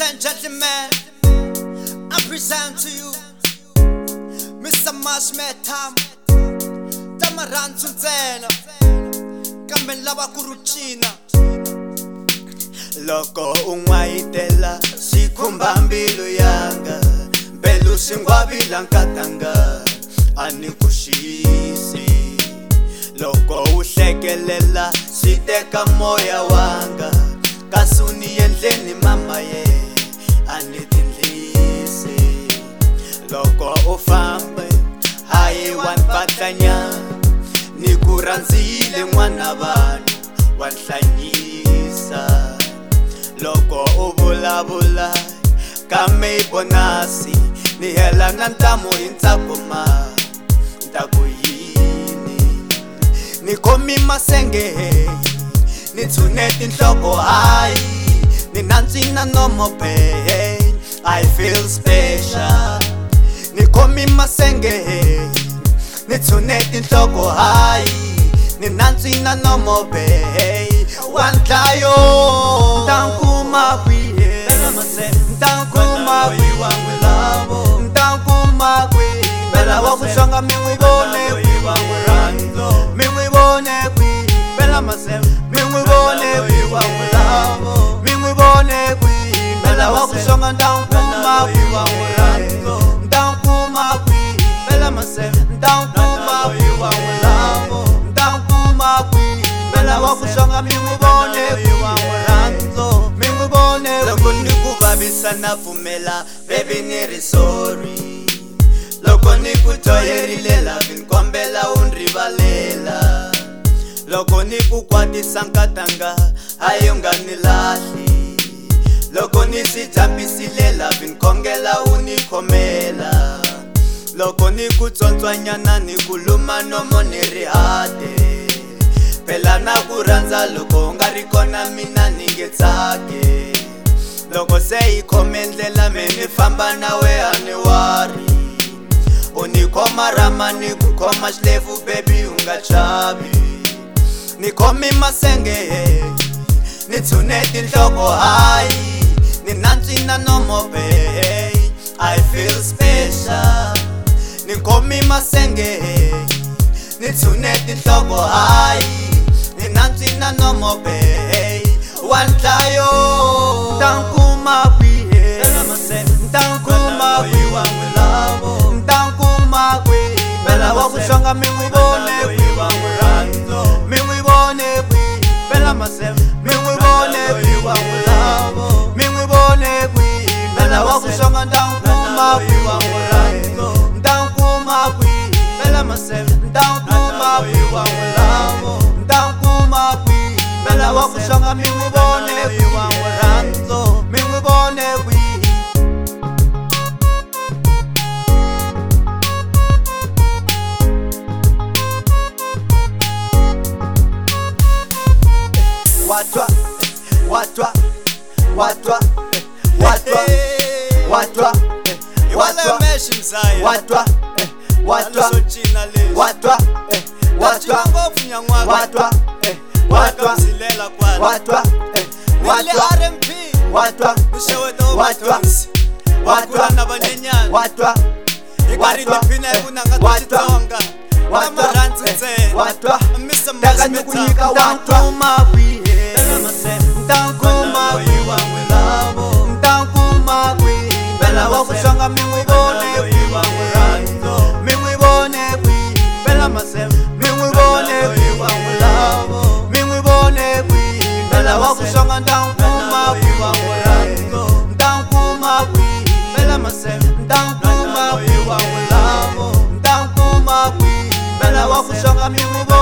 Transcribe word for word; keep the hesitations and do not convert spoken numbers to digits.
and gentlemen, I present to you Mister Mashmetam Tamarantu Ntsena kambe lava kuruchina loko un'wayitela swi khumba mbilu yanga mbelu swi ngwavila nkatanga a ni ku xiyisi loko u hlekelela swi teka moya wanga kasi u ni endleni mama ye a ni tindlisi loko u fambe hayi wa mpatanya ni ku rhandzile n'wana vanhu wa nhlanyisa loko u vulavula ka mebonasi ni hela na ntamu hi ntsakoma ntaku yini ni khomi masenge ni tshune tinhloko hayi ni nantswina nomo pain I feel special ni khomi masenge ni tshune tinhloko hayi ni nantswina nomo pain wandlayo ntankuma kwihe ntankuma kwiwa ngulavo ntankuma kwi bela wa kushonga mingwi bone kwiwa ngurando mingwi bone kwi bela masem mingwi bone kwiwa ngulavo mingwi bone kwi bela wa kushonga ntankuma kwiwa ngurando ntankuma kwi bela masem ntankuma kwiwa ngulavo ntankuma kwi bela wa kushonga mingwi bone kwiwa ngurando mingwi bone loko ni ku vavisa na pfumela baby ni ri sorry loko ni ku joyerile lavi ni kombela u ni rivalela loko ni ku kwatisa nkatanga hayi u nga ni lahli loko ni swi jambisile lavi ni khongela u ni khomela loko ni ku tsontswanyana ni ku luma nomo ni ri hade phela na ku rhandza loko u nga ri kona mina ni nge tsake loko se hi khome ndlela me ni famba nawe a ni wari u ni khoma rama ni ku khoma xilevu baby u nga chavi ni khomi masenge ni tshune tinhloko hayi ni nantswina nomo baby I feel special ni khomi masenge ni tshune tinhloko hayi ni nantswina nomo baby wandlayo ntankuma kwihe ntankuma kwiwa ngulavo ntankuma kwi bela wa kushonga mingwi bone kwiwa ngurando mingwi bone kwi bela masem mingwi bone kwiwa ngulavo mingwi bone kwi bela wa kushonga ntankuma kwiwa ngurando ntankuma kwi bela masem ntankuma kwiwa ngulavo ntankuma kwi bela wa kushonga mingwi bone kwiwa ngurando mingwi bone kwi watwa watwa watwa watwa watwa watwa meshi mzaya watwa watwa sochina le watwa watwa watwa watwa zilela kwala watwa wale watwa R M P watwa nisheweto watwa watwa na banyenyana watwa ikari ndiphina kunanga twatonga Tamarantu Ntsena watwa Mister ndakanyukunyika ntankuma kwihe ntankuma kwiwa ngulavo ntankuma kwi bela wa kushonga mingwi bone kwiwa ngurando mingwi bone kwi bela masem mingwi bone kwiwa ngulavo mingwi bone kwi bela wa kushonga ntankuma kwiwa ngurando ntankuma kwi bela masem ntankuma kwiwa ngulavo ntankuma kwi bela wa kushonga mingwi